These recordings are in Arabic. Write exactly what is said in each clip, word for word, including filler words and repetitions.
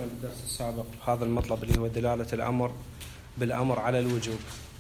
ذكرنا بالدرس السابق هذا المطلب اللي هو دلالة الأمر بالأمر على الوجوب.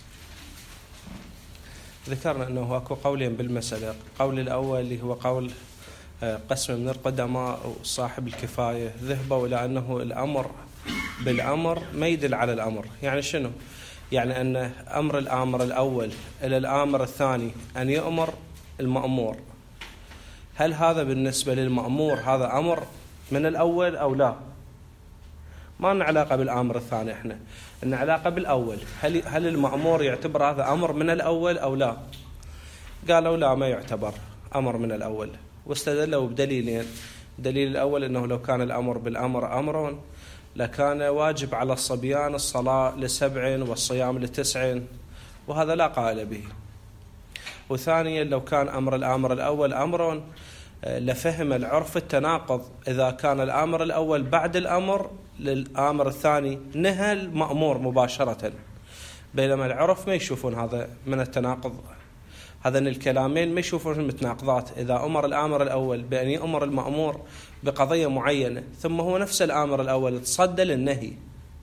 ذكرنا أنه أكو قولين بالمسألة. قول الأول اللي هو قول قسم من القدماء وصاحب الكفاية ذهبوا إلى أنه الأمر بالأمر ما يدل على الأمر. يعني شنو؟ يعني أن أمر الآمر الأول إلى الآمر الثاني أن يؤمر المأمور، هل هذا بالنسبة للمأمور هذا أمر من الأول أو لا؟ ما لنا علاقة بالآمر الثاني، إحنا لنا علاقة بالأول. هل هل المأمور يعتبر هذا أمر من الأول أو لا؟ قالوا لا، ما يعتبر أمر من الأول، واستدلوا بدليلين. الدليل الأول أنه لو كان الأمر بالأمر أمر لكان واجب على الصبيان الصلاة لسبع والصيام لتسع، وهذا لا قائل به. وثانيا لو كان أمر الآمر الأول أمر لفهم العرف التناقض إذا كان الآمر الأول بعد الأمر للآمر الثاني نهى المأمور مباشرة، بينما العرف ما يشوفون هذا من التناقض. هذين الكلامين ما يشوفون المتناقضات. إذا أمر الآمر الأول بأن يأمر المأمور بقضية معينة ثم هو نفس الآمر الأول تصدى للنهي،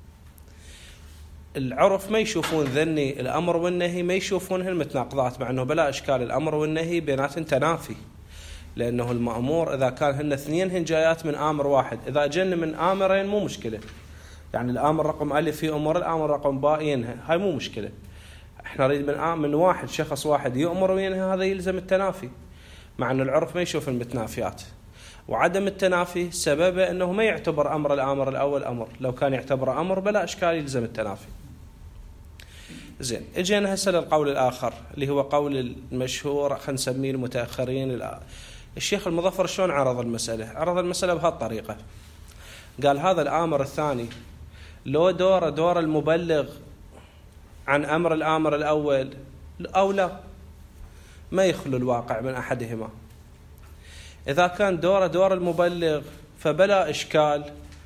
العرف ما يشوفون ذني الأمر والنهي ما يشوفونهن متناقضات، مع أنه بلا إشكال الأمر والنهي بيناتهم تنافي، لأنه المأمور إذا كان هن اثنين هن جايات من آمر واحد، إذا جن من آمرين مو مشكلة. يعني الآمر رقم ألف في أمر، الآمر رقم باء ينهى، هاي مو مشكلة. احنا نريد من من واحد شخص واحد يؤمر وينهى، هذا يلزم التنافي، مع أن العرف ما يشوف المتنافيات. وعدم التنافي سببه أنه ما يعتبر أمر الآمر الأول أمر، لو كان يعتبر أمر بلا إشكال يلزم التنافي. زين، اجينا هسه للقول الآخر اللي هو قول المشهور خلينا نسميه المتأخرين. الشيخ المظفر شلون عرض المسألة؟ عرض المسألة بهالطريقة، قال هذا الآمر الثاني لو دور دور المبلغ عن أمر الآمر الأول أو لا، ما يخلو الواقع من أحدهما. إذا كان دور دور المبلغ فبلا إشكال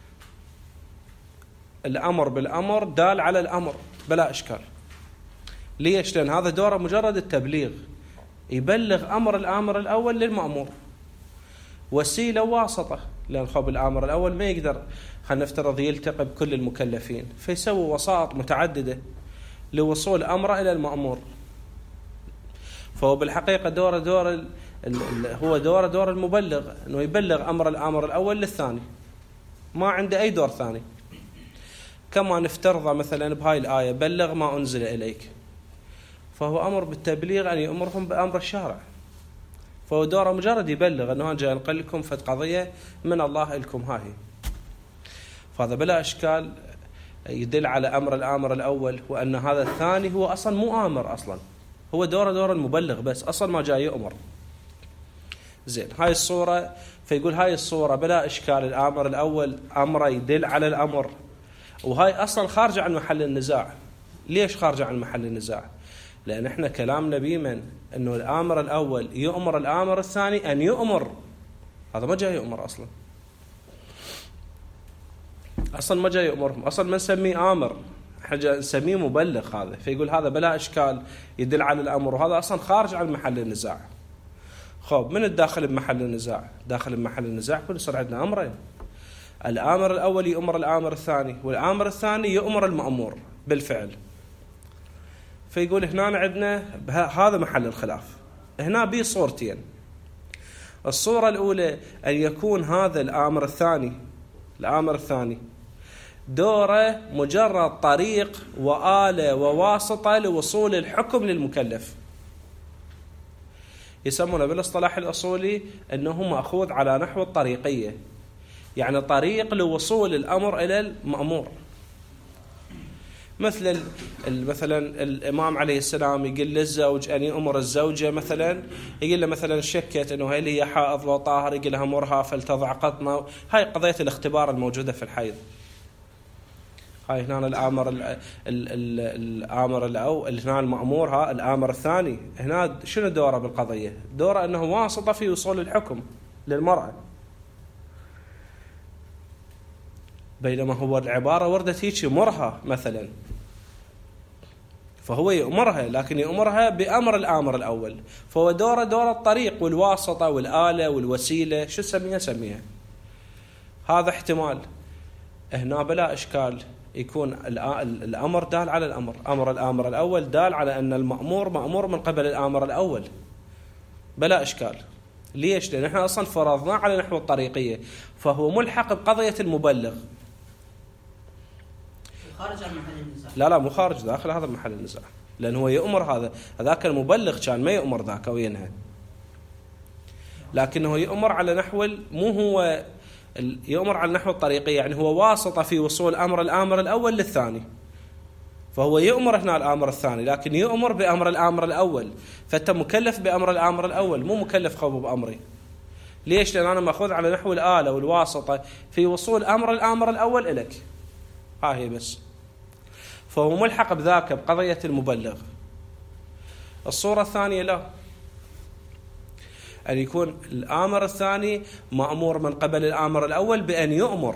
الأمر بالأمر دال على الأمر بلا إشكال. ليش؟ لأن هذا دوره مجرد التبليغ، يبلغ أمر الآمر الأول للمأمور، وسيلة واسطة، لأن خب الآمر الأول ما يقدر خلينا نفترض يلتقي بكل المكلفين، فيسوي وسائط متعددة لوصول أمره إلى المأمور. فهو بالحقيقة دور دور ال ال هو دور دور المبلغ، أنه يبلغ أمر الآمر الأول للثاني، ما عنده أي دور ثاني. كما نفترض مثلا بهاي الآية بلغ ما أنزل إليك، فهو أمر بالتبليغ أن يأمرهم بأمر الشارع، فهو دوره مجرد يبلغ أنه أنا جاي أنقل لكم فد قضية من الله لكم هاي. فهذا بلا إشكال يدل على أمر الآمر الأول، وأن هذا الثاني هو أصلا مو آمر، أصلا هو دوره دور المبلغ بس، أصلا ما جاي يأمر. زين، هاي الصورة، فيقول هاي الصورة بلا إشكال الآمر الأول أمره يدل على الأمر، وهاي أصلا خارجة عن محل النزاع. ليش خارجة عن محل النزاع؟ لأن إحنا كلامنا بيمن أنه الآمر الأول يؤمر الآمر الثاني أن يؤمر، هذا ما جاي يؤمر أصلا، أصلا ما جاي يؤمرهم، أصلا ما نسميه آمر، إحنا نسميه مبلغ. هذا فيقول هذا بلا إشكال يدل على الأمر، وهذا أصلا خارج عن محل النزاع. خب من الداخل بمحل النزاع؟ داخل بمحل النزاع كل صار عندنا أمرين، الآمر الأول يؤمر الآمر الثاني، والآمر الثاني يؤمر المأمور بالفعل. فيقول هنا عندنا هذا محل الخلاف. هنا بيه صورتين. الصورة الأولى أن يكون هذا الآمر الثاني الآمر الثاني دوره مجرد طريق وآلة وواسطة لوصول الحكم للمكلف، يسمونه بالاصطلاح الأصولي أنه مأخوذ على نحو الطريقية، يعني طريق لوصول الأمر إلى المأمور. مثل مثلا الإمام عليه السلام يقول للزوج أن يأمر الزوجة، مثلا يقول له مثلا شكت أنه هل هي حائض لو طاهر، يقول لها مرها فلتضع قطنة. هاي قضية الاختبار الموجودة في الحيض. هاي هنا الآمر الآمر الأول، هنا المأمور، ها الآمر الثاني هنا شنو دوره بالقضية؟ دوره أنه واسطة في وصول الحكم للمرأة، بينما هو العبارة وردت هيك مرها مثلا، فهو يأمرها لكن يأمرها بأمر الآمر الأول، فهو دوره دور الطريق والواسطة والآلة والوسيلة، شو سميها سميها. هذا احتمال. هنا بلا إشكال يكون الأمر دال على الأمر، أمر الآمر الأول دال على أن المأمور مأمور من قبل الآمر الأول بلا إشكال. ليش؟ لأن احنا أصلا فرضنا على نحو الطريقية، فهو ملحق بقضية المبلغ. خارج عن محل النزاع. لا لا مو خارج، داخل هذا محل النزاع، لأن هو يأمر هذا، هذاك المبلغ كان ما يأمر ذاك وينهى، لكنه يأمر على نحو مو هو يأمر على نحو الطريقية، يعني هو واسطة في وصول أمر الآمر الأول للثاني، فهو يأمر هنا الآمر الثاني لكن يأمر بأمر الآمر الأول، فأنت مكلف بأمر الآمر الأول مو مكلف قبل بأمري. ليش؟ لأن أنا مأخوذ على نحو الآلة والواسطة في وصول أمر الآمر الأول إليك، ها هي بس، فهو ملحق بذاك بقضية المبلغ. الصورة الثانية لا، أن يكون الآمر الثاني مأمور من قبل الآمر الأول بأن يؤمر،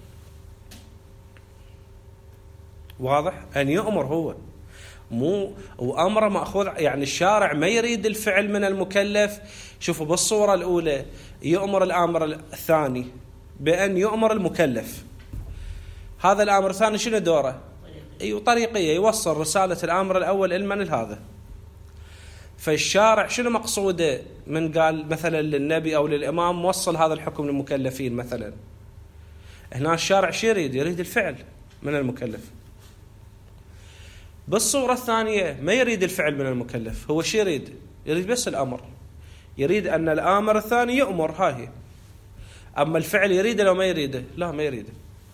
واضح؟ أن يؤمر هو مو وأمره مأخوذ، يعني الشارع ما يريد الفعل من المكلف. شوفوا بالصورة الأولى يؤمر الآمر الثاني بأن يؤمر المكلف، هذا الآمر الثاني شنو دوره؟ أي طريقية، يوصل رسالة الآمر الأول المن هذا. فالشارع شنو مقصوده من قال مثلا للنبي أو للإمام وصل هذا الحكم للمكلفين مثلا؟ هنا الشارع شو يريد؟ يريد الفعل من المكلف. بالصورة الثانية ما يريد الفعل من المكلف، هو شو يريد؟ يريد بس الأمر، يريد أن الآمر الثاني يؤمر، هاي. أما الفعل يريده لو ما يريده؟ لا ما يريده.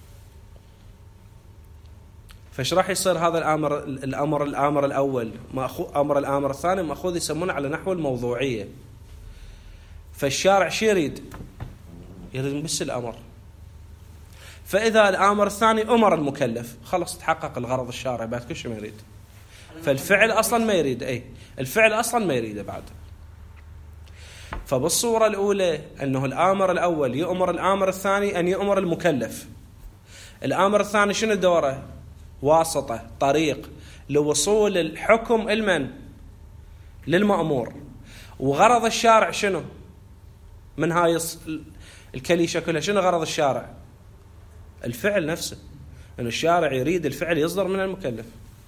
فايش راح يصير هذا الامر الامر الامر الاول ماخوذ امر الامر الثاني ماخوذ يسمونه على نحو الموضوعيه. فالشارع شو يريد؟ يريد بس الامر. فاذا الامر الثاني امر المكلف خلص تحقق الغرض الشارع، بعد كل شيء ما يريد. فالفعل اصلا ما يريد، اي الفعل اصلا ما يريده بعد. فبالصوره الاولى انه الامر الاول يؤمر الامر الثاني ان يؤمر المكلف. الامر الثاني شنو دوره؟ واسطة، طريق لوصول الحكم المن للمأمور. وغرض الشارع شنو من هاي الكليشة كلها؟ شنو غرض الشارع؟ الفعل نفسه، أن الشارع يريد الفعل يصدر من المكلف.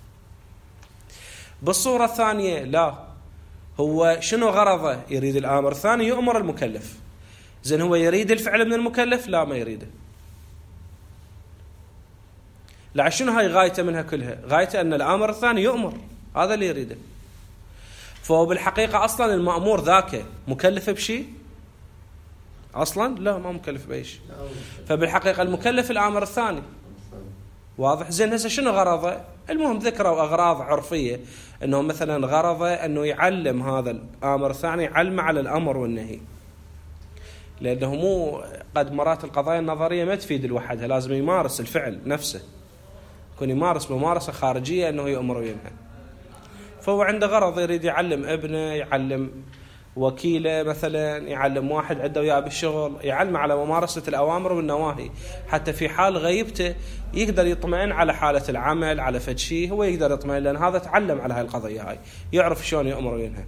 بالصورة الثانية لا، هو شنو غرضه؟ يريد الآمر الثاني يؤمر المكلف. زين هو يريد الفعل من المكلف؟ لا ما يريده. لا شنو هاي غايته منها كلها؟ غايته أن الآمر الثاني يؤمر، هذا اللي يريده. فهو بالحقيقة أصلا المأمور ذاك مكلف بشيء؟ أصلا لا ما مكلف بأي شيء. فبالحقيقة المكلف الآمر الثاني، واضح؟ زين هسه شنو غرضه؟ المهم ذكروا أغراض عرفية، أنه مثلا غرضه أنه يعلم هذا الآمر الثاني علم على الأمر والنهي، لأنه مو قد مرات القضايا النظرية ما تفيد الوحدها، لازم يمارس الفعل نفسه، يكون يمارس ممارسة خارجية أنه يأمر وينهى. فهو عنده غرض يريد يعلم ابنه، يعلم وكيله مثلا، يعلم واحد عنده وياه بالشغل، يعلم على ممارسة الأوامر والنواهي، حتى في حال غيبته يقدر يطمئن على حالة العمل، على فد شيء هو يقدر يطمئن، لأن هذا تعلم على هاي القضية هاي، يعرف شلون يأمر وينهى.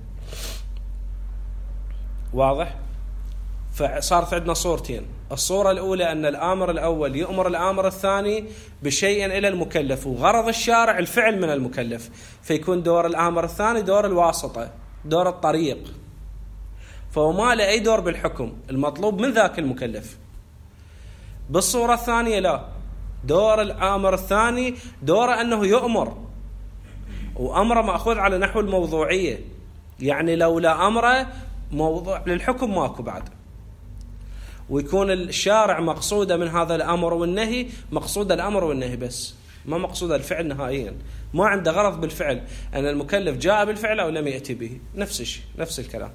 واضح؟ فصارت عندنا صورتين. الصورة الأولى أن الآمر الأول يؤمر الآمر الثاني بشيء إلى المكلف، وغرض الشارع الفعل من المكلف، فيكون دور الآمر الثاني دور الواسطة، دور الطريق، فهو ما له أي دور بالحكم المطلوب من ذاك المكلف. بالصورة الثانية لا، دور الآمر الثاني دوره أنه يؤمر، وأمره مأخوذ على نحو الموضوعية، يعني لولا أمره موضوع للحكم ماكو بعد. ويكون الشارع مقصوده من هذا الأمر والنهي مقصود الأمر والنهي بس، ما مقصود الفعل نهائيا، ما عنده غرض بالفعل أن المكلف جاء بالفعل أو لم يأتي به، نفس الشيء نفس الكلام.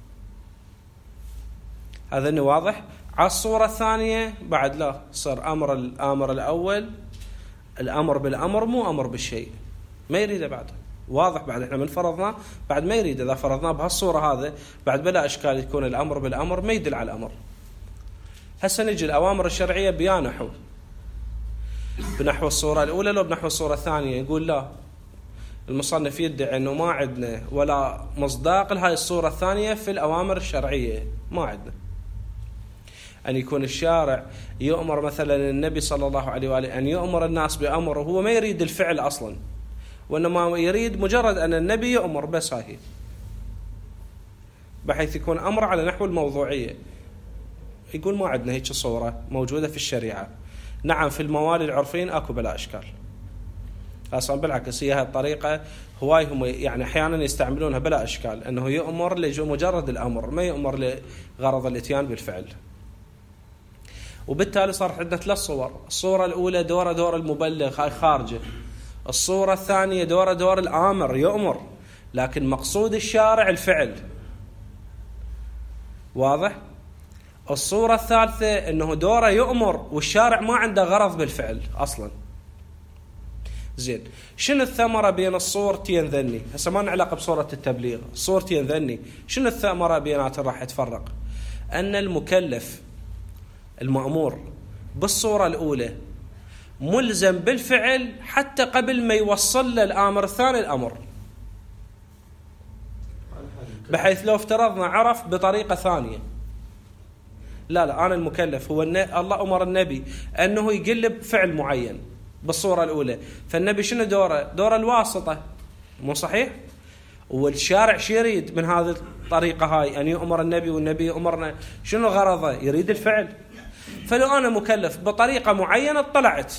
هذا إنه واضح. على الصورة الثانية بعد لا، صار أمر الآمر الأول الأمر بالأمر مو أمر بالشيء، ما يريده بعد، واضح؟ بعد احنا من فرضنا بعد ما يريد. إذا فرضناه بهالصورة هذا بعد بلا إشكال يكون الأمر بالأمر ما يدل على الأمر. هسه نجي الأوامر الشرعية بيا نحو بنحو الصورة الأولى لو بنحو الصورة الثانية. يقول لا، المصنف يدعي أنه ما عندنا ولا مصداق لهاي الصورة الثانية في الأوامر الشرعية، ما عندنا. أن يكون الشارع يؤمر مثلا النبي صلى الله عليه وآله أن يؤمر الناس بأمر وهو ما يريد الفعل أصلا، وإنما يريد مجرد أن النبي يؤمر بس، هاي بحيث يكون أمر على نحو الموضوعية. يقول ما عندنا هيك صورة موجودة في الشريعة. نعم في الموالي العرفين أكو بلا إشكال، أصلا بالعكس هي هالطريقة هواي هم يعني أحيانا يستعملونها بلا إشكال، أنه يؤمر لمجرد الأمر ما يؤمر لغرض الإتيان بالفعل. وبالتالي صار عندنا ثلاث صور. الصورة الأولى دوره دور المبلغ، هاي خارجة. الصورة الثانية دوره دور الآمر يؤمر، لكن مقصود الشارع الفعل، واضح؟ الصورة الثالثة أنه دوره يؤمر والشارع ما عنده غرض بالفعل أصلا. زين، شنو الثمرة بين الصورتين ذني؟ هسه ما لنا علاقة بصورة التبليغ، صورتين ذني شنو الثمرة بيناتهم راح يتفرق؟ أن المكلف المأمور بالصورة الأولى ملزم بالفعل حتى قبل ما يوصل له الآمر الثاني الأمر، بحيث لو افترضنا عرف بطريقة ثانية، لا لا أنا المكلف هو الله أمر النبي أنه يقلب فعل معين بالصورة الأولى، فالنبي شنو دوره؟ دور الواسطة، مو صحيح؟ والشارع شو يريد من هذه الطريقة هاي؟ أن يؤمر النبي والنبي أمرنا، شنو غرضه؟ يريد الفعل. فلو أنا مكلف بطريقة معينة اطلعت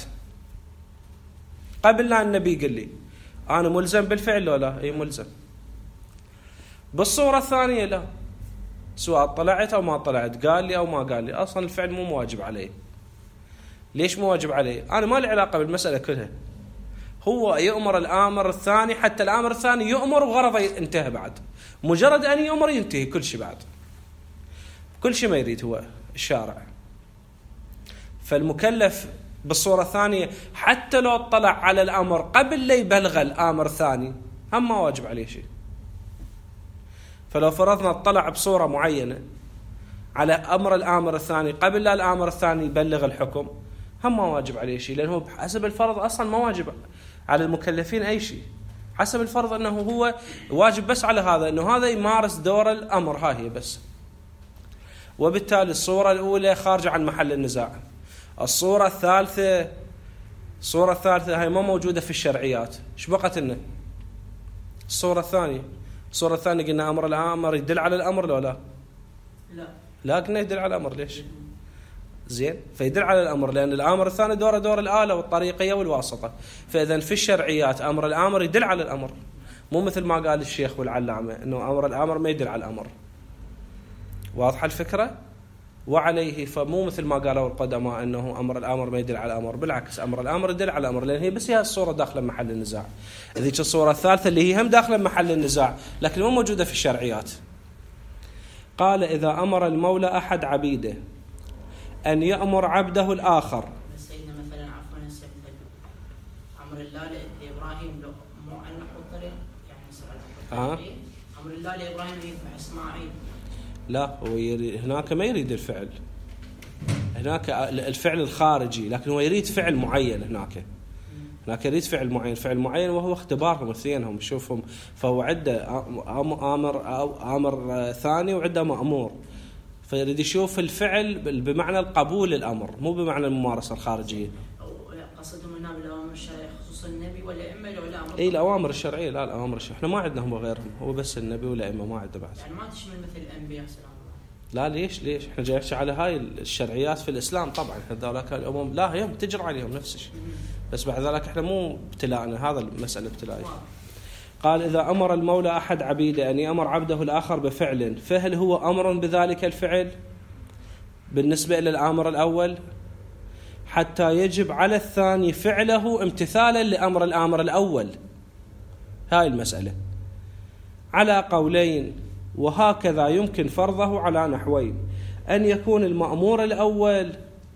قبل لا النبي يقول لي، أنا ملزم بالفعل لو لا؟ أي ملزم. بالصورة الثانية لا، سواء طلعت أو ما طلعت، قال لي أو ما قال لي، أصلا الفعل مو مواجب عليه. ليش مو واجب عليه؟ أنا ما لي علاقة بالمسألة كلها، هو يؤمر الآمر الثاني حتى الآمر الثاني يؤمر وغرضه ينتهي بعد، مجرد أن يؤمر ينتهي كل شيء بعد، كل شيء ما يريد هو الشارع. فالمكلف بالصورة الثانية حتى لو اطلع على الأمر قبل لا يبلغ الآمر الثاني هم ما واجب عليه شيء. فلو فرضنا اطلع بصورة معينة على أمر الآمر الثاني قبل لا الآمر الثاني يبلغ الحكم هم ما واجب عليه شيء، لأنه حسب الفرض أصلا ما واجب على المكلفين أي شيء. حسب الفرض أنه هو واجب بس على هذا، أنه هذا يمارس دور الأمر، ها هي بس. وبالتالي الصورة الأولى خارجة عن محل النزاع. الصورة الثالثة الصورة الثالثة هاي ما موجودة في الشرعيات. ايش بقت لنا؟ الصورة الثانية الصورة الثانية قلنا أمر الآمر يدل على الأمر لو لا؟ لا لا قلنا يدل على الأمر. ليش؟ زين، فيدل على الأمر لأن الآمر الثاني دوره دور الآلة والطريقية والواسطة. فإذا في الشرعيات أمر الآمر يدل على الأمر، مو مثل ما قال الشيخ والعلامة أنه أمر الآمر ما يدل على الأمر. واضحة الفكرة؟ وعليه فمو مثل ما قالوا القدماء أنه أمر الآمر ما يدل على الأمر، بالعكس أمر الآمر يدل على الأمر، لأن هي بس هي الصورة داخلة محل النزاع. ذيك الصورة الثالثة اللي هي هم داخلة محل النزاع لكن مو موجودة في الشرعيات. قال إذا أمر المولى أحد عبيده أن يأمر عبده الآخر. سيدنا مثلا عفوا السيد أمر الله لإبراهيم مو أن نحط طريق يعني سؤال آه. أمر الله لإبراهيم يذبح إسماعيل، لا هو يريد هناك ما يريد الفعل، هناك الفعل الخارجي، لكن هو يريد فعل معين. هناك هناك يريد فعل معين فعل معين وهو اختبارهم اثنينهم يشوفهم. فهو عنده آمر أو آمر ثاني وعنده مأمور، فيريد يشوف الفعل بمعنى القبول الأمر مو بمعنى الممارسة الخارجية. قصدهم هنا بالأوامر الشرعية خصوصا النبي والأئمة ولا أمر؟ إيه الأوامر الشرعية. لا الأوامر الشرعية إحنا ما عندنا هم غيرهم، هو بس النبي والأئمة ما عندنا بعد. يعني ما تشمل مثل الأنبياء سلام الله. لا ليش ليش إحنا جاي نحكي على هاي الشرعيات في الإسلام. طبعا هذولك الأمم لا هم تجرى عليهم نفس الشيء، بس بعد ذلك إحنا مو ابتلاءنا، هذا المسألة ابتلائية. قال إذا أمر المولى أحد عبيده أن يأمر عبده الآخر بفعل، فهل هو أمر بذلك الفعل بالنسبة إلى الآمر الأول حتى يجب على الثاني فعله امتثالا لأمر الآمر الأول؟ هاي المسألة على قولين، وهكذا يمكن فرضه على نحوين: أن يكون المأمور الأول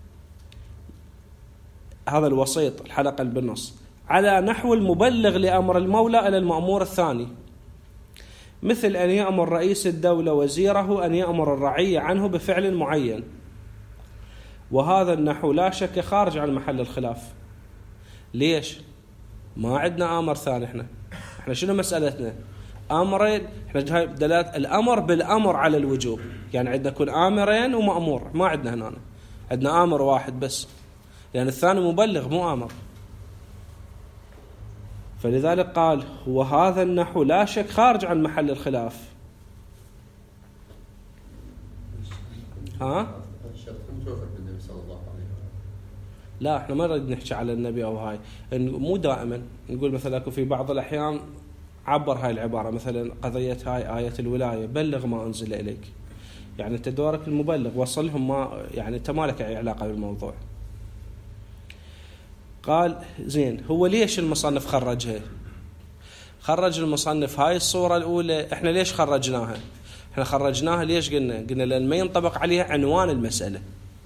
هذا الوسيط الحلقة اللي بالنص على نحو المبلغ لأمر المولى إلى المأمور الثاني، مثل أن يأمر رئيس الدولة وزيره أن يأمر الرعية عنه بفعل معين. وهذا النحو لا شك خارج عن محل الخلاف. ليش؟ ما عندنا آمر ثاني. احنا احنا شنو مسألتنا؟ امرين، احنا هاي دلالة الامر بالامر على الوجوب، يعني عندنا يكون امرين ومامور، ما عندنا هنا، عندنا امر واحد بس، لان الثاني مبلغ مو امر. فلذلك قال وهذا النحو لا شك خارج عن محل الخلاف. ها؟ لا احنا ما نريد نحكي على النبي او هاي، مو دائما نقول مثلا في بعض الاحيان عبر هاي العباره، مثلا قضيه هاي ايه الولايه، بلغ ما انزل اليك، يعني انت دورك المبلغ، وصلهم ما يعني انت ما لك اي علاقه بالموضوع. قال زين هو ليش المصنف خرجها؟ خرج المصنف هاي الصوره الاولى، احنا ليش خرجناها؟ احنا خرجناها ليش قلنا؟ قلنا لان ما ينطبق عليها عنوان المساله،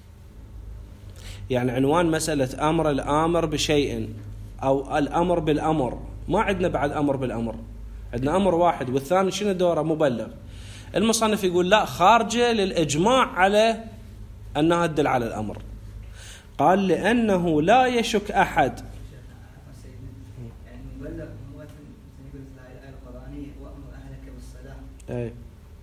يعني عنوان مسألة أمر الآمر بشيء أو الأمر بالأمر، ما عندنا بعد أمر بالأمر، عندنا أمر واحد والثاني شنو دوره؟ مبلغ. المصنف يقول لا، خارجة للإجماع على أنها تدل على الأمر. قال لأنه لا يشك أحد. يعني مبلغ مو يقول الآية القرآنية وأمر أهلك بالصلاة. أي.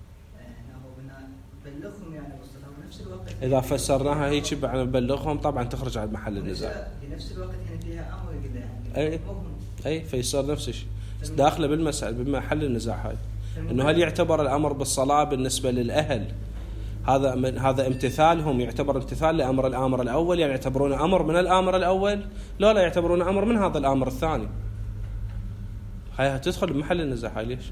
بلغهم يعني بالصلاة ونفس الوقت. إذا فسرناها هيك بعد نبلغهم طبعا تخرج عن محل النزاع. في نفس الوقت هنا فيها أمر كذا يعني. أي. أي فيصير نفس الشيء. داخله بالمسألة بمحل النزاع هاي. إنه هل يعتبر الأمر بالصلاة بالنسبة للأهل هذا من هذا امتثالهم، يعتبر امتثال لأمر الآمر الأول، يعني يعتبرون أمر من الآمر الأول، لا لا يعتبرون أمر من هذا الآمر الثاني. هاي تدخل بمحل النزاع هاي ليش؟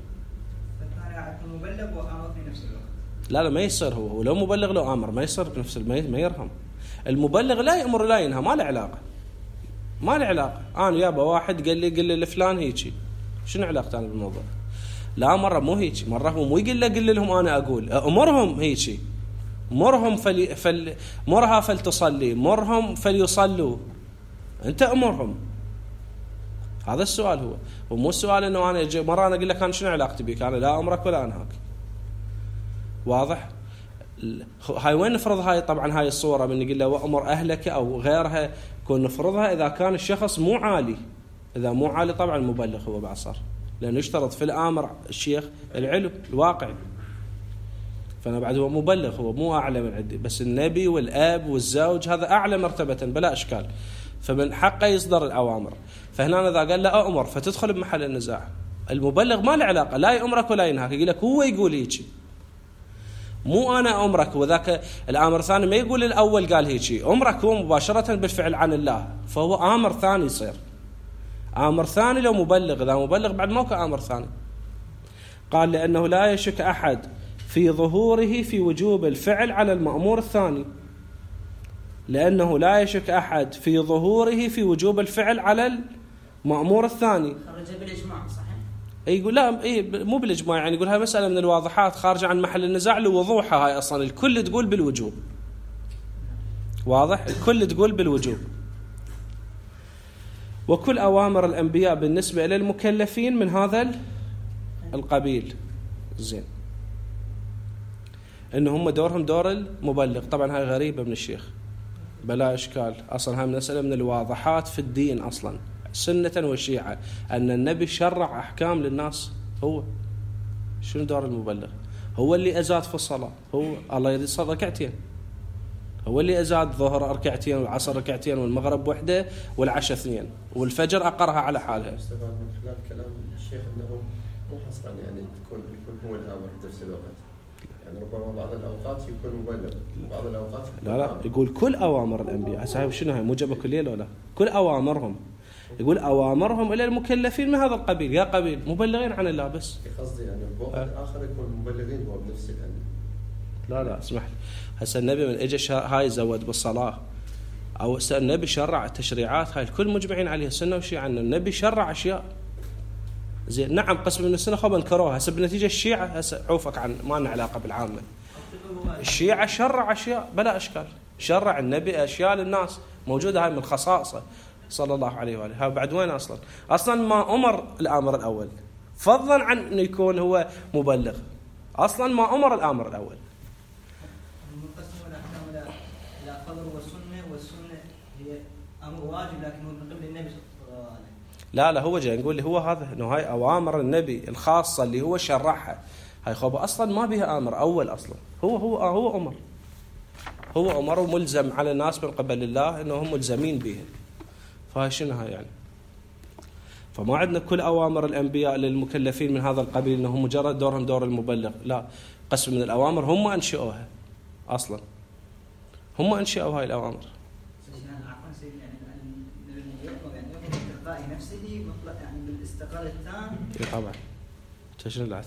مبلغ وأمر في نفس الوقت. لا لا ما يصير، هو ولو مبلغ له امر ما يصير بنفس ما يرهم. المبلغ لا يأمر ولا ينهى، ما له علاقه، ما له علاقه. انا يابا واحد قال لي قل لي لفلان هيجي، شنو علاقتي انا بالموضوع؟ لا مره مو هيجي، مره هو مو يقول له قل لهم انا اقول، امرهم هيجي، مرهم فل فل مرها فلتصلي، مرهم فليصلوا، انت امرهم. هذا السؤال هو، ومو السؤال انه انا اجي مره انا اقول لك انا شنو علاقتي بك، انا لا امرك ولا انهاك. واضح؟ هاي وين نفرض هاي؟ طبعا هاي الصورة من نقول له وأمر أهلك أو غيرها كون نفرضها إذا كان الشخص مو عالي. إذا مو عالي طبعا المبلغ هو بعد صار، لأنه يشترط في الآمر الشيخ العلم الواقعي، فأنا بعد هو مبلغ، هو مو أعلى من عندي، بس النبي والأب والزوج هذا أعلى مرتبة بلا إشكال، فمن حقه يصدر الأوامر. فهنا إذا قال لا أمر فتدخل بمحل النزاع. المبلغ ما له علاقة، لا يأمرك ولا ينهاك، يقول لك هو يقول هيجي، مو أنا أمرك. وذاك الآمر الثاني ما يقول الأول قال هيجي، أمرك هو مباشرة بالفعل عن الله، فهو آمر ثاني يصير، آمر ثاني لو مبلغ، إذا مبلغ بعد ما كان آمر ثاني. قال لأنه لا يشك أحد في ظهوره في وجوب الفعل على المأمور الثاني، لأنه لا يشك أحد في ظهوره في وجوب الفعل على المأمور الثاني. خرج بالإجماع صحيح؟ يقول لا اي مو بالاجماع، يعني يقول هاي مساله من الواضحات خارجه عن محل النزاع لوضوحها، هاي اصلا الكل تقول بالوجوب. واضح؟ الكل تقول بالوجوب. وكل اوامر الانبياء بالنسبه الى المكلفين من هذا القبيل. زين، ان هم دورهم دور المبلغ، طبعا هاي غريبه من الشيخ بلا اشكال، اصلا هاي مساله من الواضحات في الدين اصلا سنة وشيعة، أن النبي شرع أحكام للناس. هو شنو دور المبلغ؟ هو اللي أزاد في الصلاة، هو الله يريد صلاة ركعتين، هو اللي أزاد ظهر ركعتين والعصر ركعتين والمغرب وحدة والعشاء اثنين والفجر أقرها على حالها. استفاد من خلال كلام الشيخ أنه مو حصرا يعني تكون يكون هو الآمر في نفس الوقت، يعني ربما بعض الأوقات يكون مبلغ وبعض الأوقات لا لا يقول كل أوامر الأنبياء. هسه شنو هاي موجبة كلية ولا كل أوامرهم؟ يقول أوامرهم إلى المكلفين من هذا القبيل، يا قبيل مبلغين عن الله بس. قصدي يعني بوقت أه. آخر يكون مبلغين هو بنفس يعني. لا لا اسمح لي، هسه النبي من اجى هاي زود بالصلاة أو النبي شرع تشريعات هاي الكل مجمعين عليها سنة وشيعة، أن النبي شرع أشياء. زين نعم قسم من السنة خب انكروها، هسه بنتيجة الشيعة هسه عوفك عن ما لنا علاقة بالعامة. الشيعة شرع أشياء بلا إشكال، شرع النبي أشياء للناس موجودة هاي من خصائصه صلى الله عليه وآله. ها بعد وين أصلا؟ أصلا ما أمر الآمر الأول فضلا عن أن يكون هو مبلغ، أصلا ما أمر الآمر الأول. المقسم والأحكام إلى إلى قدر والسنة، والسنة هي أمر واجب لكن هو من قبل النبي صلى الله عليه وسلم. لا لا هو جاي نقول لي هو هذا انه هاي اوامر النبي الخاصه اللي هو شرعها، هاي خبر اصلا ما بها امر اول اصلا، هو هو هو امر هو امر وملزم على الناس من قبل الله انهم ملزمين به. فهاي شنو هاي يعني؟ فما عندنا كل اوامر الانبياء للمكلفين من هذا القبيل انهم مجرد دورهم دور المبلغ، لا، قسم من الاوامر هم انشئوها اصلا، هم انشئوا هاي الاوامر. عفوا سيدنا يعني نفسه مطلق يعني بالاستقلال التام. اي طبعا. شنو العاد؟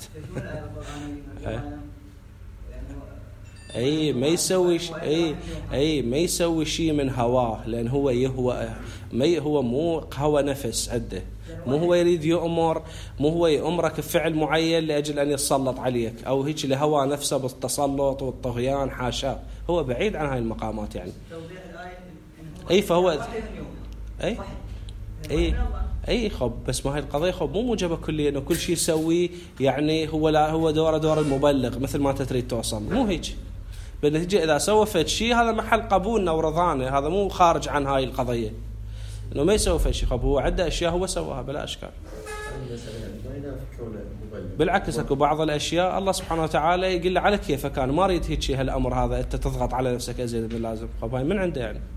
اي ما يسوي ش... اي اي ما يسوي شيء من هواه، لان هو يهوى، ما هو مو هوى نفس عنده، مو هو يريد يؤمر، مو هو يأمرك بفعل معين لاجل ان يتسلط عليك او هيك لهوى نفسه بالتسلط والطغيان، حاشاه، هو بعيد عن هاي المقامات يعني. اي فهو اي اي اي خب بس ما هي القضيه خب مو موجبه كليا انه كل شيء يسويه يعني هو لا هو دوره دور المبلغ مثل ما تريد توصل، مو هيك. بالنتيجه اذا سوى فد شيء هذا محل قبولنا ورضانا، هذا مو خارج عن هاي القضيه انه ما يسوي فد شيء، خب هو عنده اشياء هو سواها بلا اشكال. بالعكس اكو بعض الاشياء الله سبحانه وتعالى يقول له على كيفك كان ما اريد هيك هالامر هذا انت تضغط على نفسك ازيد من اللازم، خب هاي من عنده يعني،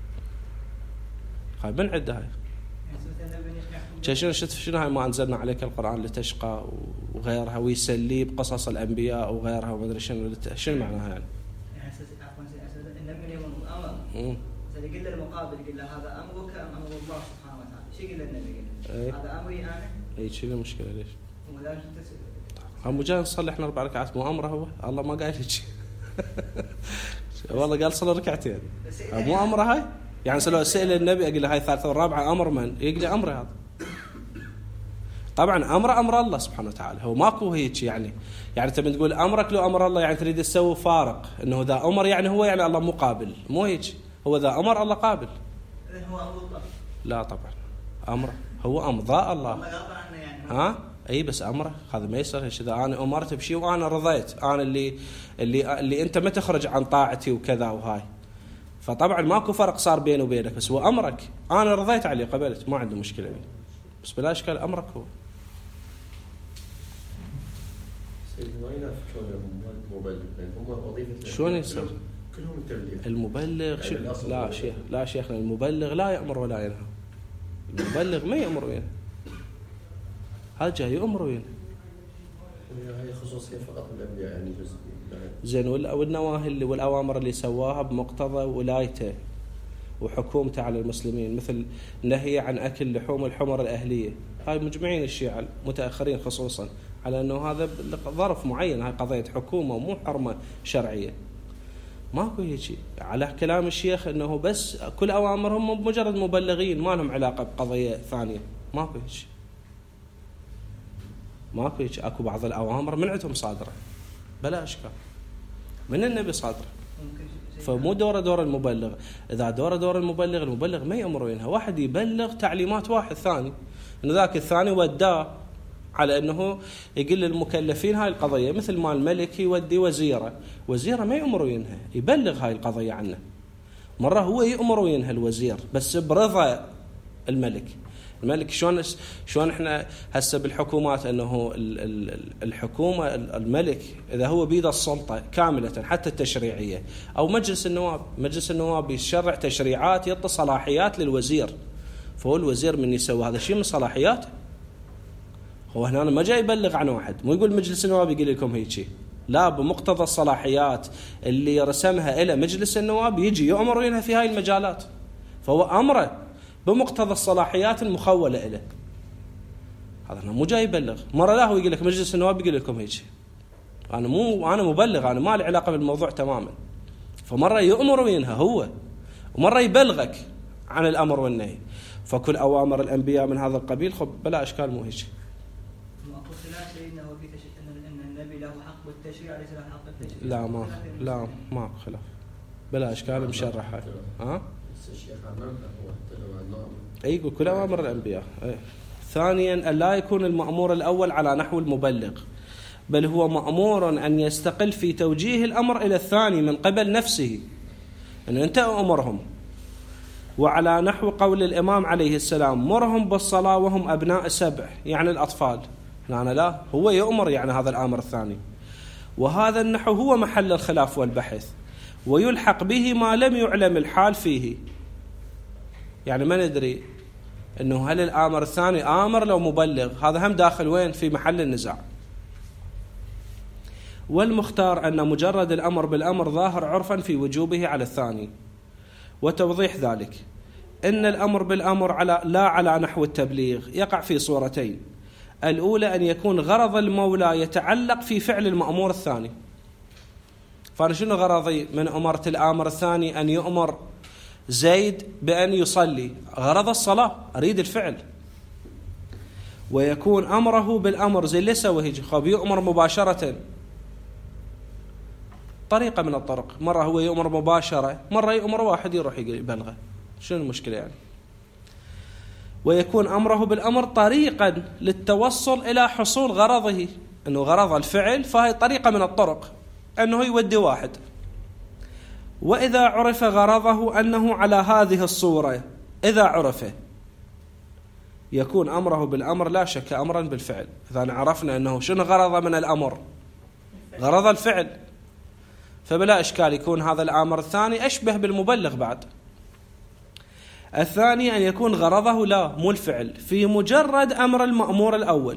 هاي من عنده هاي. شنو شفت شنو هاي ما انزلنا عليك القرآن لتشقى وغيرها ويسلي بقصص الانبياء وغيرها وما ادري شنو شنو معناها يعني؟ يعني عفوا النبي يوم الامر اذا يقول له المقابل يقول له هذا امرك ام امر الله سبحانه وتعالى، شو يقول له النبي؟ ايه؟ هذا امري انا؟ اي شنو المشكله ليش؟ وذلك هم جاي نصلي احنا اربع ركعات مو امره هو؟ الله ما قال هيك. والله قال صلوا ركعتين مو امره هاي؟ يعني لو سئل النبي اقول له هاي الثالثه والرابعه امر من؟ يقول لي امري هذا. طبعا امر امر الله سبحانه وتعالى، هو ماكو هيك يعني، يعني تبي تقول امرك لو امر الله يعني تريد تسوي فارق انه ذا امر يعني هو يعني الله مو قابل، مو هيك، هو ذا امر الله قابل. اذا هو امر الله؟ لا طبعا امره هو امضاء الله. الله غضب عنه يعني. ها؟ اي بس امره هذا ما يصير هيك، اذا انا امرت بشيء وانا رضيت، انا اللي اللي اللي انت ما تخرج عن طاعتي وكذا وهاي، فطبعا ماكو فرق صار بيني وبينك، بس هو امرك انا رضيت عليه قبلت ما عنده مشكله بي. بس بلا اشكال امرك هو. شلون يصير؟ كلهم التبليغ. المبلغ شيخ لا شيخ لا شيخنا المبلغ لا يأمر ولا ينهى. المبلغ ما يأمر وينهى. هذا جاي يأمر وينهى. هي خصوصية فقط الأنبياء يعني جزء. زين والنواهي اللي والأوامر اللي سواها بمقتضى ولايته وحكومته على المسلمين، مثل نهي عن أكل لحوم الحمر الأهلية، هاي مجمعين الشيعة متأخرين خصوصا على أنه هذا ظرف معين، هاي قضية حكومة ومو حرمة شرعية. ماكو هيك على كلام الشيخ أنه بس كل أوامرهم مجرد مبلغين ما لهم علاقة بقضية ثانية، ماكو هيك ماكو هيك اكو بعض الأوامر من عندهم صادرة بلا أشكال من النبي صادرة، فمو دوره دور المبلغ. إذا دوره دور المبلغ، المبلغ ما يأمر وينها، واحد يبلغ تعليمات واحد ثاني، إنه ذاك الثاني وداه على أنه يقول للمكلفين هاي القضية، مثل ما الملك يودي وزيره، وزيره ما يأمر وينها، يبلغ هاي القضية عنه. مرة هو يأمر وينها الوزير بس برضا الملك. الملك شلون شلون احنا هسه بالحكومات انه الحكومه الملك اذا هو بيده السلطه كامله حتى التشريعيه، او مجلس النواب، مجلس النواب يشرع تشريعات يعطي صلاحيات للوزير، فهو الوزير من يسوي هذا الشيء من صلاحياته. هو هنا ما جاي يبلغ عن واحد، مو يقول مجلس النواب يقول لكم هيك شيء، لا، بمقتضى الصلاحيات اللي رسمها الى مجلس النواب يجي يؤمر وينها في هاي المجالات، فهو امره بمقتضى الصلاحيات المخولة إليه. هذا أنا مو جاي يبلغ. مرة لا هو يقول لك مجلس النواب يقول لكم هيك، أنا مو أنا مبلغ، أنا ما لي علاقة بالموضوع تماما. فمرة يأمر وينهى هو، ومرة يبلغك عن الأمر والنهي. فكل أوامر الأنبياء من هذا القبيل خب بلا أشكال مو هيك. لا ما لا ما خلاف بلا أشكال مشرحة. ها؟ أي يقول كل أوامر الأنبياء. أي. ثانيا أن لا يكون المأمور الأول على نحو المبلغ، بل هو مأمور أن يستقل في توجيه الأمر إلى الثاني من قبل نفسه، أن أنت أمرهم وعلى نحو قول الإمام عليه السلام مرهم بالصلاة وهم أبناء سبع، يعني الأطفال. هنا لا، هو يؤمر يعني هذا الآمر الثاني. وهذا النحو هو محل الخلاف والبحث، ويلحق به ما لم يعلم الحال فيه. يعني ما ندري أنه هل الآمر الثاني آمر لو مبلغ، هذا هم داخل وين؟ في محل النزاع. والمختار أن مجرد الأمر بالأمر ظاهر عرفا في وجوبه على الثاني. وتوضيح ذلك أن الأمر بالأمر على لا على نحو التبليغ يقع في صورتين: الأولى أن يكون غرض المولى يتعلق في فعل المأمور الثاني. فأنا شنو غرضي من أمرت الآمر الثاني أن يؤمر زيد بأن يصلي؟ غرض الصلاة، أريد الفعل. ويكون أمره بالأمر زي اللي سوى خب يؤمر مباشرة، طريقة من الطرق، مرة هو يؤمر مباشرة، مرة يؤمر واحد يروح يبلغه، شنو المشكلة يعني؟ ويكون أمره بالأمر طريقا للتوصل إلى حصول غرضه، أنه غرض الفعل، فهي طريقة من الطرق أنه يودي واحد. وإذا عرف غرضه أنه على هذه الصورة، إذا عرفه يكون أمره بالأمر لا شك أمرا بالفعل. إذا عرفنا أنه شنو غرضه من الأمر، غرض الفعل، فبلا إشكال يكون هذا الآمر الثاني أشبه بالمبلغ بعد. الثاني أن يكون غرضه لا مو الفعل، في مجرد أمر المأمور الأول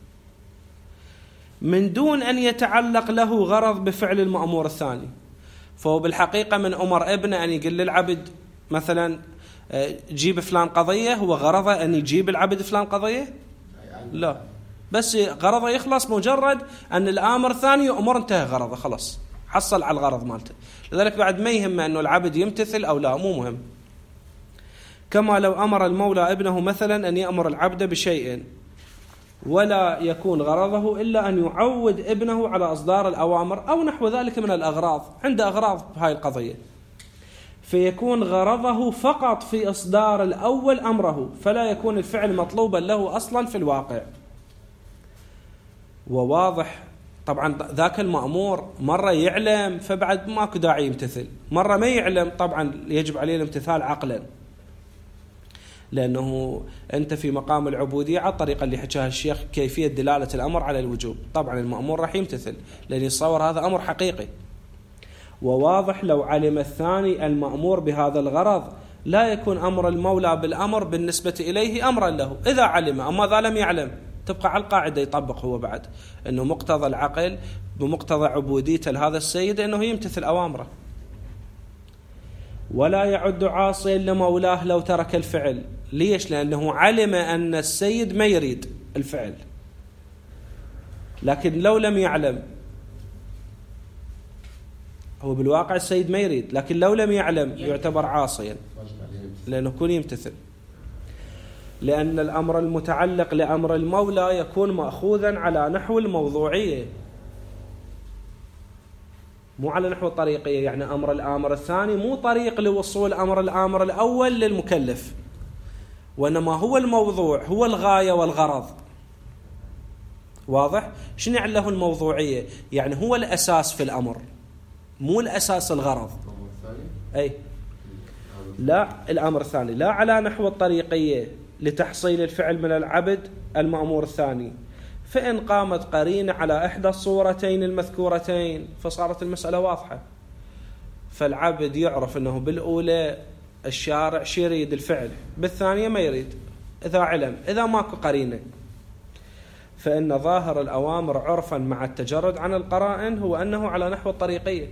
من دون أن يتعلق له غرض بفعل المأمور الثاني. فهو بالحقيقة من أمر ابنه أن يقول للعبد مثلا جيب فلان قضية، هو غرضه أن يجيب العبد فلان قضية؟ لا، بس غرضه يخلص مجرد أن الآمر الثاني أمر، انتهى غرضه، خلص حصل على الغرض مالته. لذلك بعد ما يهمه أنه العبد يمتثل أو لا، مو مهم. كما لو أمر المولى ابنه مثلا أن يأمر العبد بشيء ولا يكون غرضه إلا أن يعود ابنه على إصدار الأوامر أو نحو ذلك من الأغراض، عنده أغراض بهاي القضية، فيكون غرضه فقط في إصدار الأول أمره، فلا يكون الفعل مطلوبا له أصلا في الواقع. وواضح طبعا ذاك المأمور مرة يعلم فبعد ماكو داعي يمتثل، مرة ما يعلم طبعا يجب عليه الامتثال عقلا، لأنه أنت في مقام العبودية على الطريقة اللي حكاها الشيخ كيفية دلالة الأمر على الوجوب، طبعا المأمور راح يمتثل لأن يتصور هذا أمر حقيقي. وواضح لو علم الثاني المأمور بهذا الغرض لا يكون أمر المولى بالأمر بالنسبة إليه أمرا له إذا علم. أما إذا لم يعلم تبقى على القاعدة يطبق هو بعد أنه مقتضى العقل بمقتضى عبوديته لهذا السيد أنه يمتثل أوامره. ولا يعد عاصيا لمولاه لو ترك الفعل. ليش؟ لأنه علم أن السيد ما يريد الفعل، لكن لو لم يعلم، هو بالواقع السيد ما يريد، لكن لو لم يعلم يعتبر عاصيا لأنه يكون يمتثل، لأن الأمر المتعلق لأمر المولى يكون مأخوذا على نحو الموضوعية مو على نحو الطريقية. يعني أمر الآمر الثاني مو طريق لوصول أمر الآمر الأول للمكلف، وإنما هو الموضوع، هو الغاية والغرض. واضح؟ شنو يعني له الموضوعية؟ يعني هو الأساس في الأمر، مو الأساس الغرض. أي لا، الأمر الثاني لا على نحو الطريقية لتحصيل الفعل من العبد المأمور الثاني، فإن قامت قرينة على إحدى الصورتين المذكورتين فصارت المسألة واضحة. فالعبد يعرف أنه بالأولى الشارع شي يريد الفعل، بالثانية ما يريد إذا علم. إذا ماكو قرينة فإن ظاهر الأوامر عرفا مع التجرد عن القرائن هو أنه على نحو الطريقية.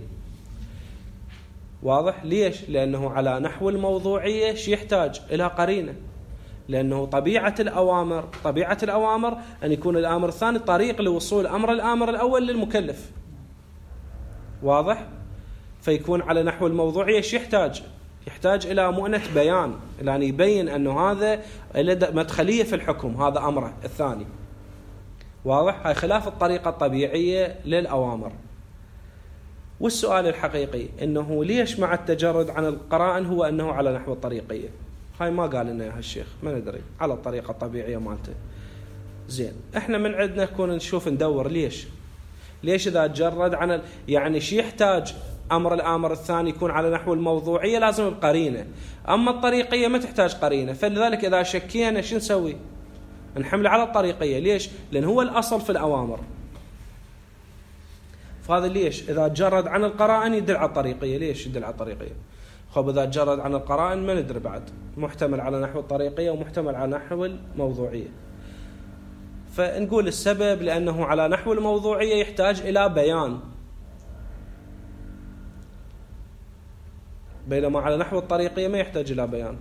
واضح؟ ليش؟ لأنه على نحو الموضوعية شي يحتاج إلى قرينة، لأنه طبيعة الأوامر طبيعة الأوامر أن يكون الأمر الثاني طريق لوصول أمر الأمر الأول للمكلف. واضح؟ فيكون على نحو الموضوعية شي يحتاج يحتاج إلى مؤنة بيان، إلى أن يبين أنه هذا مدخلية في الحكم، هذا أمره الثاني. واضح؟ هاي خلاف الطريقة الطبيعية للأوامر. والسؤال الحقيقي أنه ليش مع التجرد عن القرائن هو أنه على نحو الطريقية؟ هاي ما قال لنا يا هالشيخ، ما ندري، على الطريقة الطبيعية مالته. زين، احنا من عندنا نكون نشوف ندور ليش ليش إذا تجرد عن ال... يعني شي يحتاج أمر الآمر الثاني يكون على نحو الموضوعية لازم بقرينة. أما الطريقية ما تحتاج قرينة، فلذلك إذا شكينا شو نسوي؟ نحمل على الطريقية. ليش؟ لأن هو الأصل في الأوامر. فهذا ليش إذا تجرد عن القرائن يدل على الطريقية. ليش يدل على الطريقية؟ خب إذا تجرد عن القرائن ما ندري بعد، محتمل على نحو الطريقية ومحتمل على نحو الموضوعية. فنقول السبب لأنه على نحو الموضوعية يحتاج إلى بيان، بينما على نحو الطريقية ما يحتاج إلى بيان.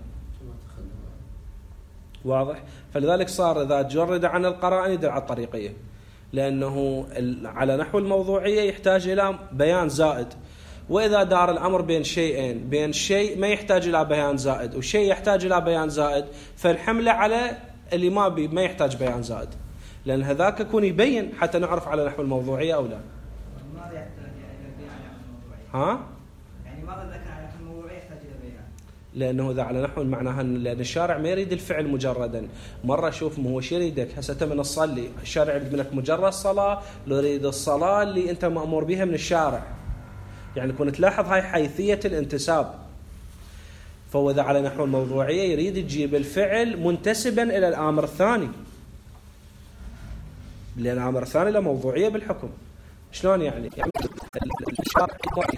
واضح؟ فلذلك صار إذا تجرد عن القرائن يدل على الطريقية، لأنه على نحو الموضوعية يحتاج إلى بيان زائد. وإذا دار الأمر بين شيئين، بين شيء ما يحتاج إلى بيان زائد وشيء يحتاج إلى بيان زائد، فالحملة على اللي ما بي ما يحتاج بيان زائد، لأن هذاك يكون يبين حتى نعرف على نحو الموضوعية أو لا. ماذا يحتاج إلى بيان على نحو الموضوعية؟ ها؟ يعني ماذا ذكر على نحو الموضوعية يحتاج إلى بيان؟ لأنه إذا على نحو معناها لأن الشارع ما يريد الفعل مجردا. مرة شوف مو هو شو يريدك هسه أنت من الصلي، الشارع يريد منك مجرد صلاة، لو يريد الصلاة اللي أنت مأمور بها من الشارع. يعني كنت تلاحظ هاي حيثية الانتساب. فهو إذا على نحو الموضوعية يريد تجيب الفعل منتسبا إلى الآمر الثاني، لأن الآمر الثاني له موضوعية بالحكم. شلون يعني؟ يعني الشارع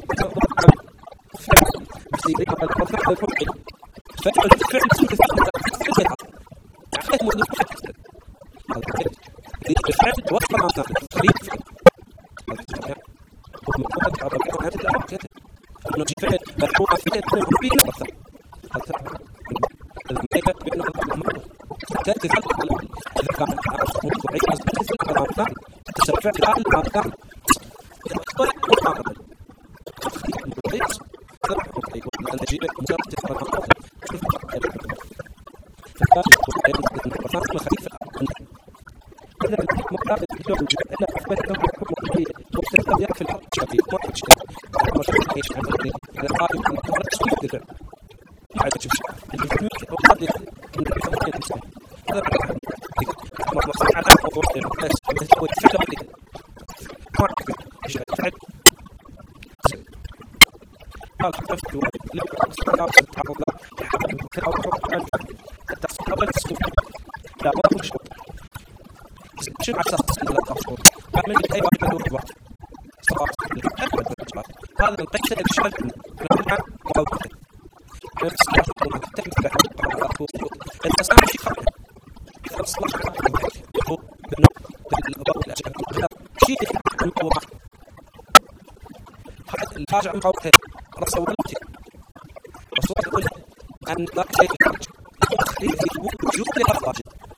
راجع مقاومته رسول الله رسول الله أن لا شيء يخرج في وجود الأخراج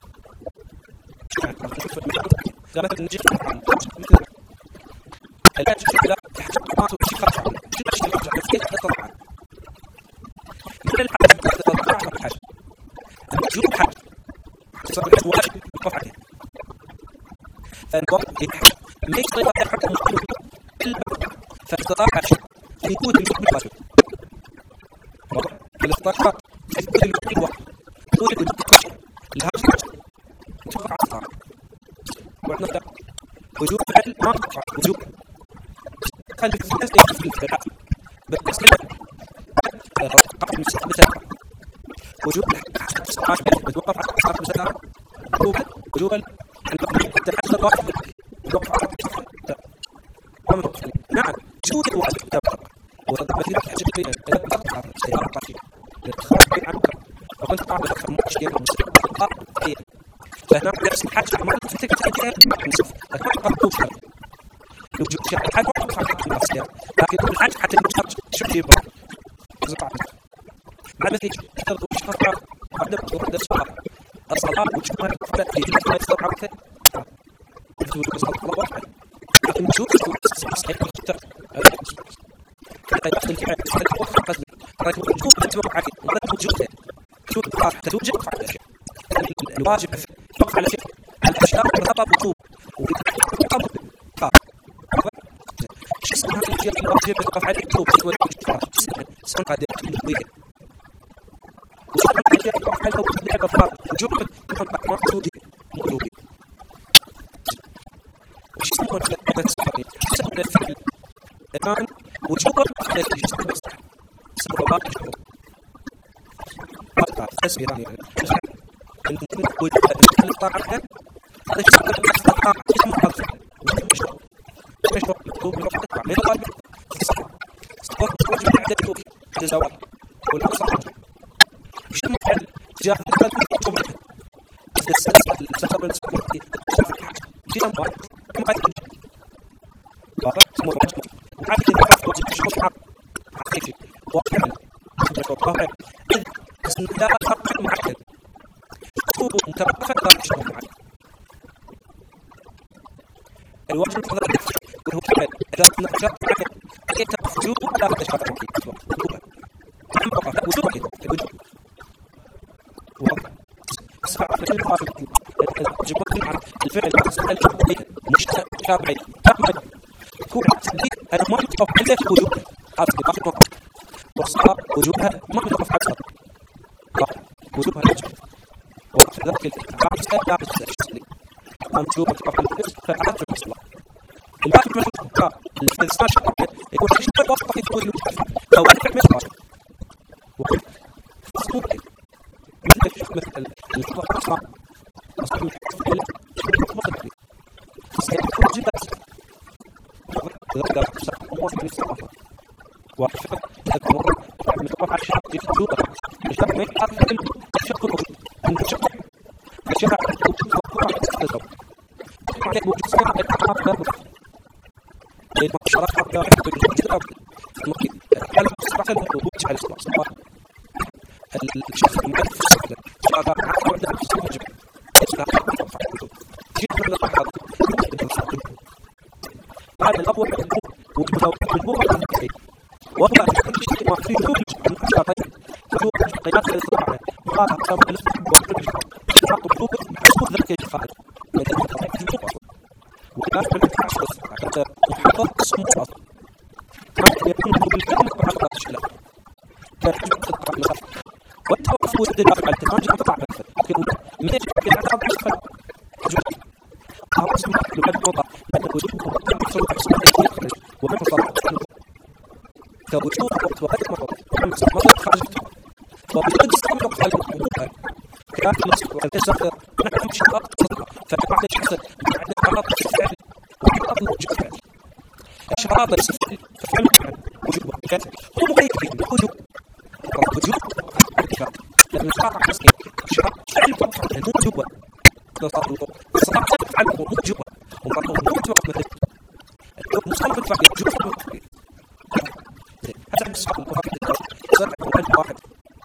قامت النجيح مثل العلاج لا تحققات وشيء خرج عنه شيء خرج عنه كيف تطلع مثل الحاجة تطلع عنه الحاجة الوجود حاجة صار واجب يقف عليه فالوقت الحاجة ما يستطيع يحكم إلا فاستطاع في وجود الواجب الاستطاعة في وجود الواجب وجود الواجب الهاجم تقع على وعندنا وجود فعل ما تقع وجود خلي في الناس يشوف الفعل بس كده قبل المستقبل وجود الحاجة بتوقف على حرف مسألة وجود التحدث الواجب يوقف على نعم وجود الواجب تبقى وتبقى حاجة كبيرة إذا تقطع استيعاب قشير لتخرج عنك وكنت تعرف أكثر من مشكلة مستقبل هي فهنا نفس الحاجة ما تفتكر تأتي نصف لكن قد توصل وجود شيء الحاجة ما توصل لك نفسها لكن الحاجة حتى تخرج شو في برا زقع مع مثل تقدر تشتغل عدم وحدة الصلاة الصلاة وجودها فلا في ما يستطيع بك وجود الصلاة واحد لكن وجود صحيح مختلف حتى يحصل الفعل حتى يوقف قصد حتى وجود تتوقع عليه ولا وجوده وجود القرار حتى توجد على الأشياء الواجب يوقف على شيء الأشياء مرتبطة بوجوب ومرتبطة بقرار شو اسمها الأشياء الواجب يوقف عليه وجوب وجود سواء قادر وجوده وسواء الأشياء يوقف عليه وجود القرار وجوب وجوده وجوده وش اسمه الفعل الآن وجوب الواجب وهو فعل إذا كنا شرط عدد أتيت وجوب لا تشرط وجوبا وجوب وجوب سبعة الفعل الفاعل الجبر عن الفعل الفعل مش تابعي تابعي كون أنا ما يتوقف عندك وجوب هذا بقاش موقف وصار وجوبها ما يتوقف عندك وجوبها وجوب وذلك الفاعل لا تستشعر أن تشوف التقليد فعلت الصلاة. الباقي من الأفكار الاستثناء يكون شيء وسط في كل أو أكثر من الأفكار. وكل فصول مثل مثل الفقه الصلاة أصلا من الفقه الفقه فسيكون جدا ذكر أمور من الثقافة وفقه الأمور من الثقافة على الشعب في الجودة الشعب ما يعرف الشعب من الشعب الشعب عليك وجود سبب الأحقاب لابد لأن الشرط حتى يحب الوجود لابد ممكن هل الصراحة الوجود على الصراحة الشخص المؤلف في السفلة شرط حتى يبدأ في السفلة جبل يستطيع أن يرفع الوجود جيد من الأحقاب بعد الأول وجود الوجود على الحقيقة وهو ما في وجود من الشرطين وجود قياس الاستطاعة وقال أكثر من الاستطاعة وقال الوجود يسكت ذلك الفائد وكان في الحاسس حتى يحقق اسم أصل حتى يكون بالكامل على الشلة كان يجب تقرأ مثلا والتوقف وجد الأفعال تناجي أن تقع مثلا لكن من يجب أن يتعب أسفل وجود هذا اسم لمن الوضع لأن وجود يحصل أحسن الشيء ومن الصلاة كوجود وقت وقت مرة ومن مصر خارج وبجد استمر على الوضوء كان يصبح التسخر نحن شرط فبعد الشخص بعد الشرط الفعل وبعد الوجود الشرط الفعل ففعل وجود وكذا هو مقيد به وجود وجود لأن الشرط حسن شرط فعل وفعل مو وجود لو صار الوضوء صار فعل مو وجود ومرة وجود مثل مصطلح الفعل وجود هذا الصعب الواحد صار واحد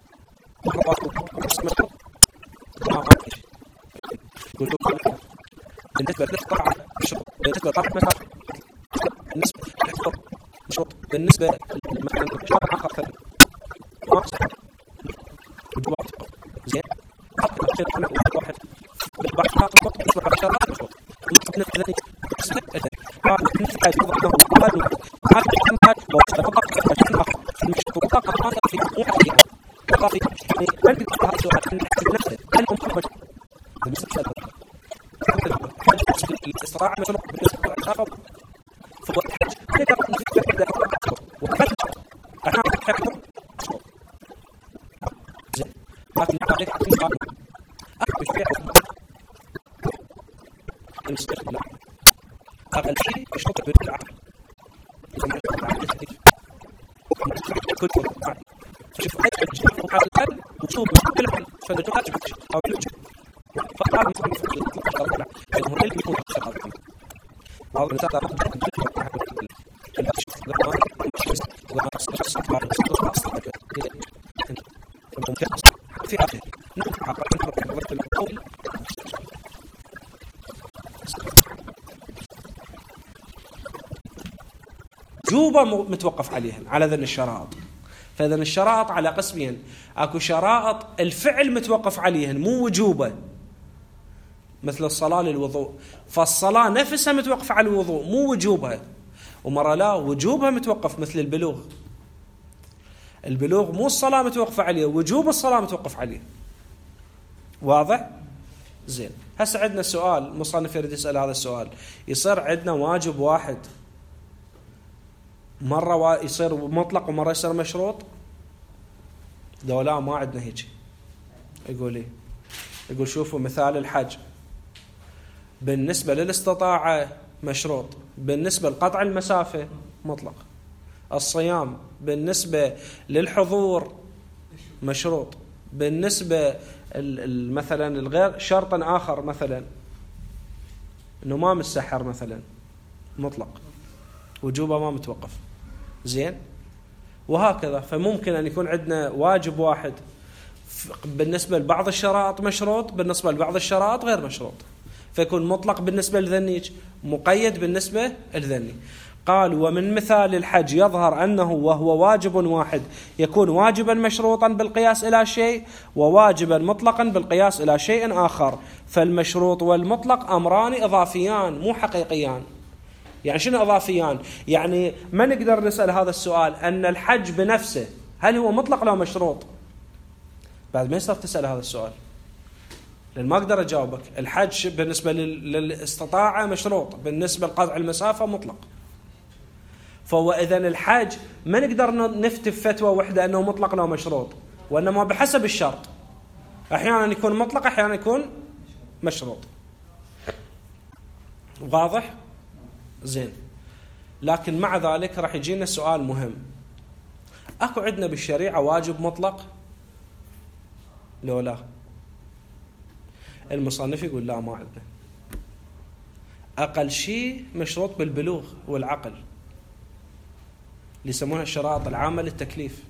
بالنسبة للقطعة الشروط بالنسبة للقطعة مثلا بالنسبة للشروط الشروط بالنسبة مثلا شرط آخر ما صح الجواب زين حط الشيء أنا واحد بعد ما تطبق بالنسبة للشرط الشروط بالنسبة للثاني بالنسبة للثاني بعد بالنسبة للشروط هذا هذا هذا وقت فقط عشان آخر المشروط فقط هذا في واحد قاضي يعني هل هذا السؤال نفسه هل هم خرج بالنسبة الاستطاعة مثلا بالنسبة للآخر فهو الحج يقدر يبدأ وكذا أحيانا يحكم زين لكن عليك تكون قادم أحب الشيء المستقبل هذا الشيء يشتغل بالعقل كل فشوف هذا الشيء وهذا الحل وشوف كل حل فالجواب تعجبك أو يعجبك فقال مثلا في الكلام إنه اللي يكون شغال هذا مثلا في آخر جوبة متوقف عليها على ذن الشرائط فإذا الشرائط على قسمين أكو شرائط الفعل متوقف عليهن مو وجوبة مثل الصلاة للوضوء فالصلاة نفسها متوقف على الوضوء مو وجوبها ومرة لا وجوبها متوقف مثل البلوغ البلوغ مو الصلاة متوقفة عليه وجوب الصلاة متوقف عليه واضح؟ زين هسه عندنا سؤال مصنف يريد يسأل هذا السؤال يصير عندنا واجب واحد مرة يصير مطلق ومرة يصير مشروط؟ لو لا ما عندنا هيك يقول لي يقول شوفوا مثال الحج بالنسبة للاستطاعة مشروط، بالنسبة لقطع المسافة مطلق. الصيام بالنسبة للحضور مشروط، بالنسبة مثلا الغير شرط آخر مثلا إنه ما متسحر مثلا مطلق، وجوبه ما متوقف. زين، وهكذا. فممكن أن يكون عندنا واجب واحد بالنسبة لبعض الشرائط مشروط، بالنسبة لبعض الشرائط غير مشروط، فيكون مطلق بالنسبة لذنيج، مقيد بالنسبة لذني. قال ومن مثال الحج يظهر أنه وهو واجب واحد يكون واجبا مشروطا بالقياس إلى شيء، وواجبا مطلقا بالقياس إلى شيء آخر، فالمشروط والمطلق أمران إضافيان مو حقيقيان. يعني شنو إضافيان؟ يعني ما نقدر نسأل هذا السؤال أن الحج بنفسه هل هو مطلق لو مشروط؟ بعد ما يصير تسأل هذا السؤال، لأن ما أقدر أجاوبك. الحج بالنسبة للاستطاعة مشروط، بالنسبة لقطع المسافة مطلق. فهو إذن الحج ما نقدر نفتي فتوى وحدة أنه مطلق أو مشروط، وإنما بحسب الشرط، أحيانا يكون مطلق أحيانا يكون مشروط. واضح؟ زين. لكن مع ذلك راح يجينا سؤال مهم، أكو عندنا بالشريعة واجب مطلق لو لا؟ المصنف يقول لا، ما عندنا. أقل شيء مشروط بالبلوغ والعقل، اللي يسمونها الشرائط العامة للتكليف.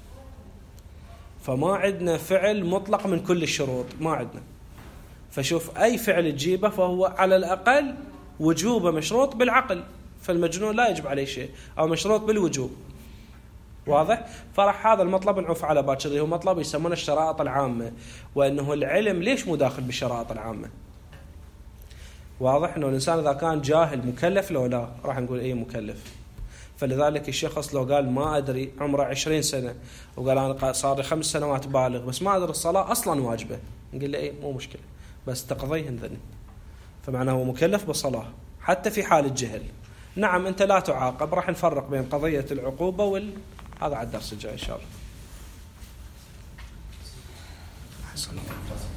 فما عندنا فعل مطلق من كل الشروط، ما عندنا. فشوف أي فعل تجيبه فهو على الأقل وجوبه مشروط بالعقل، فالمجنون لا يجب عليه شيء، أو مشروط بالوجوب. واضح؟ فرح هذا المطلب نعوف على باكر، هو مطلب يسمونه الشرائط العامة، وأنه العلم ليش مو داخل بالشرائط العامة. واضح؟ أنه الإنسان إذا كان جاهل مكلف لو لا، راح نقول إيه مكلف. فلذلك الشخص لو قال ما أدري عمره عشرين سنة وقال أنا صار لي خمس سنوات بالغ بس ما أدري الصلاة أصلا واجبة، نقول له إيه مو مشكلة بس تقضيهن ذني، فمعناه هو مكلف بالصلاة حتى في حال الجهل. نعم أنت لا تعاقب، راح نفرق بين قضية العقوبة وال هذا على الدرس الجاي إن شاء الله.